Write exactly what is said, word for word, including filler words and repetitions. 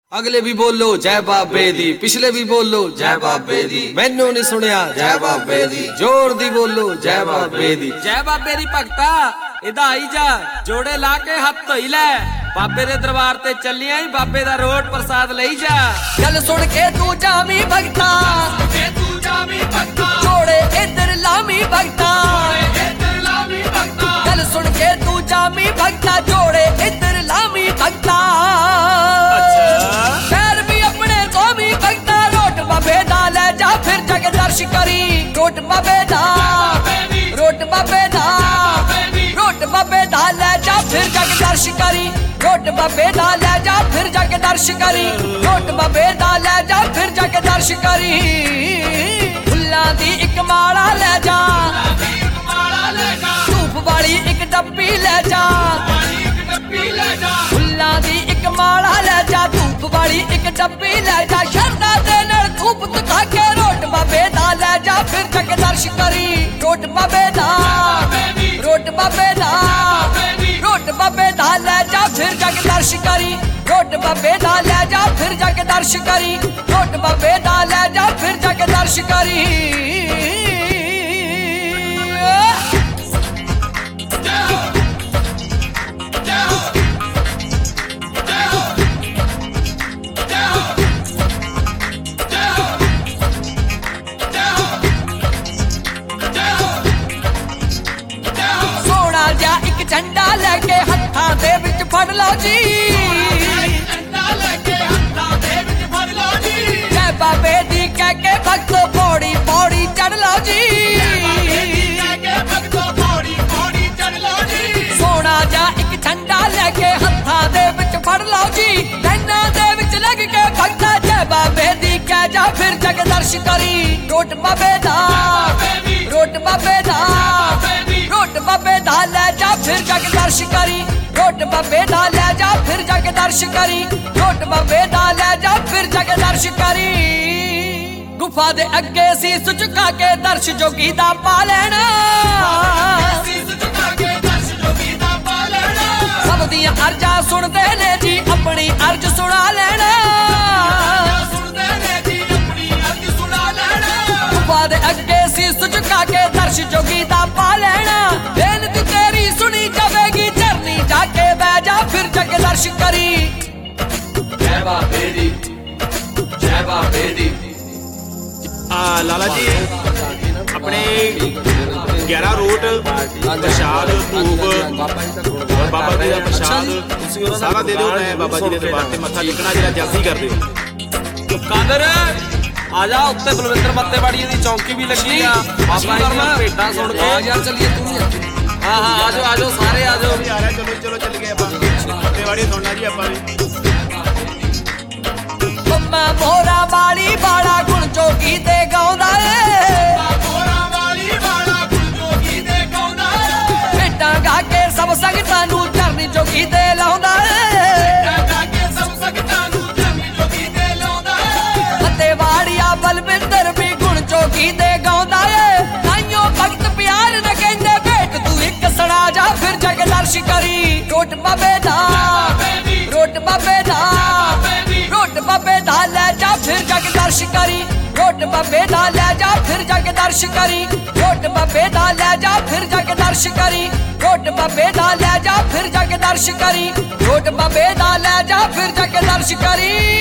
अगले भी बोलो जय बाबे दी, पिछले भी बोलो जय बाबे दी, मैनू नहीं सुनिया जय बाबे दी, जोर दी बोलो जय बाबे दी। जय बाबे दी भगता इदा आई जा, जोड़े ला के हथ धोई लै, बाबे दे दरबार ते चली आई, बाबे दा रोट प्रसाद लई जा। गल सुन के तू जामी भगता, जोड़े इधर लामी भगता, गल सुन के तू जामी भगता, जोड़े इधर लामी भगता। पैर भी अपने धोमी भगता, रोट बाबे दा ले जा फिर जग दर्श करी, रोट बाबे दा, रोट बाबे दा, रोट बाबे दा ले जा फिर जग दर्श करी, रोट बाबे दा ले जा फिर जग दर्श करी, रोट बाबे दा ले जा फिर जग दर्श करी। फुल्लां दी इक माला ले जा, धूप वाली इक डब्बी ले जा, फुल्लां दी इक माला ले जा, धूप वाली एक डब्बी ले जा, शरदा दे नाल धूप दिखा के रोट बाबे दा ले जा फिर जग दर्श करी, रोट बाबे दा, रोट बाबे दा, रोट बाबे दा ले जा फिर जग दर्श करी, रोट बाबे दा ले जा फिर जग दर्श करी, रोट बाबे दा ले जा फिर जग दर्श करी। झंडा लेके हत्था दे विच फड़ लो जी, जय बाबे दी कह के भगतो पौड़ी पौड़ी चढ़ लो जी, सोना जा एक झंडा लेके हत्था दे विच फड़ लो जी, नैना दे विच लग के भगता जय बाबे दी कह जा फिर जग दर्श करी, रोट बाबे दा, रोट बाबे दा, रोट बाबे दा ले जा फिर जग दर्श करी, रोट बाबे दा ले जा फिर जग दर्श करी, रोट बाबे दा ले जा फिर जग दर्श करी। गुफा दे अगे सीस झुका के दर्श जोगी दा पा लेना, सब दियां अर्जां सुनदे ने जी अपनी अर्ज सुना लेना, गुफा दे अगे सीस झुका के दर्श जोगी दा पा लेना, बेनती तेरी सुनी जावेगी, चरनी जाके बह जा फिर जग दर्श करी। जय बाबे दी, जय बाबे दी। आ लाला जी अपने ग्यारह रोट प्रसाद भूख और बाबा जी का प्रसाद सारा दे दो, मैं बाबा जी के दरबार से मत्था टेकना जरा जल्दी कर दो। कादर आजा उत्ते बलविंदर मत्तेवाड़ी दी चौकी भी लगी आ, बाबा जी भेटा सुन के यार चलिए तू हाँ हाँ आजो आजो सारे आजो आ रहा चलो चलो चल गए अपन मत्तेवाड़ी सुनना जी अपन मम्मा मोरा वाली बाड़ा गुण जोगी दे गाउंदा ए, भेटां गा के सब संगतां नूं चरनी जोगी दे लाउंदा ए, मत्तेवाड़िया बलविंदर भी गुण जोगी दे गाउंदा ए, ताइयों भगत प्यार न कहंदे भेट तू इक सुना जा फिर जग दर्श करी, रोट बाबे दा, रोट बाबे दा, रोट बाबे दा ले जा फिर जग दर्श करी, रोट बाबे दा ले जा फिर जग दर्श करी, रोट बाबे दा ले जा फिर जग दर्श करी, रोट बाबे दा ले जा फिर जग दर्श करी, रोट बाबे दा ले जा फिर जग दर्श करी।